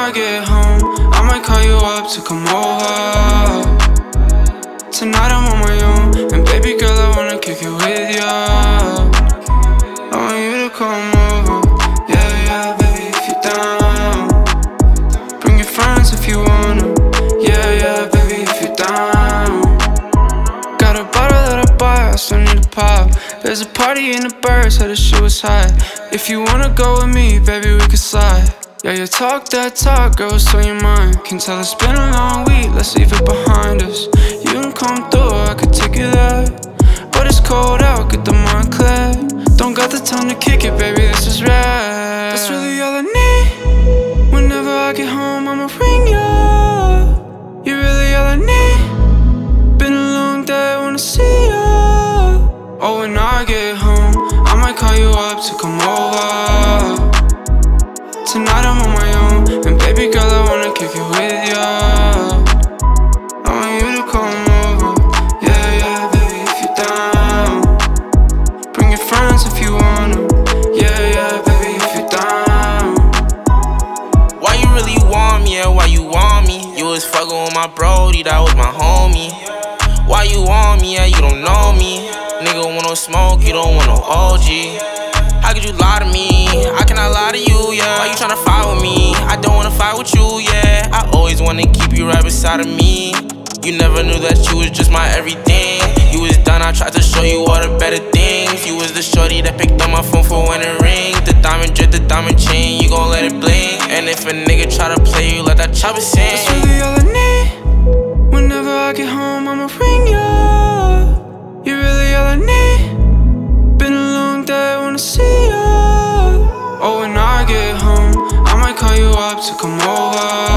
I get home, I might call you up to come over. Tonight I'm on my own, and baby girl, I wanna kick it with ya. I want you to come over, yeah, baby, if you're down. Bring your friends if you wanna, yeah, baby, if you're down. Got a bottle that I buy, I still need a pop. There's a party in the birds, so the shit was hot. If you wanna go with me, baby, we can slide. Yeah, you talk that talk, girl, what's on your mind? Can tell it's been a long week, let's leave it behind us. You can come through, I could take you there. But it's cold out, get the mind clear. Don't got the time to kick it, baby, this is rare. That's really all I need. Whenever I get home, I'ma ring you. You're really all I need. Been a long day, wanna see you. Oh, when I get home, I might call you up to come over. Tonight I'm on my own, and baby girl, I wanna kick it with ya. I want you to come over, yeah, baby, if you're down. Bring your friends if you wanna, yeah, baby, if you're down. Why you really want me, yeah, why you want me? You was fucking with my brody, that was my homie. Why you want me, yeah, you don't know me. Nigga want no smoke, you don't want no OG. How could you lie to me? How can I lie to you, yeah? Why you tryna fight with me? I don't wanna fight with you, yeah. I always wanna keep you right beside of me. You never knew that you was just my everything. You was done, I tried to show you all the better things. You was the shorty that picked up my phone for when it ring. The diamond drip, the diamond chain, you gon' let it bling. And if a nigga try to play you, let that chopper sing. That's really all I need. Whenever I get home, I'ma ring you. You're really all I need. Been a long day, wanna see ya. Oh, when I get home, I might call you up to come over.